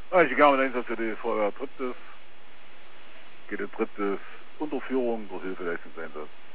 Ich gehe mit Einsatz für die Feuerwehr Triptis. Geht in Triptis Unterführung durch Hilfeleistungseinsatz.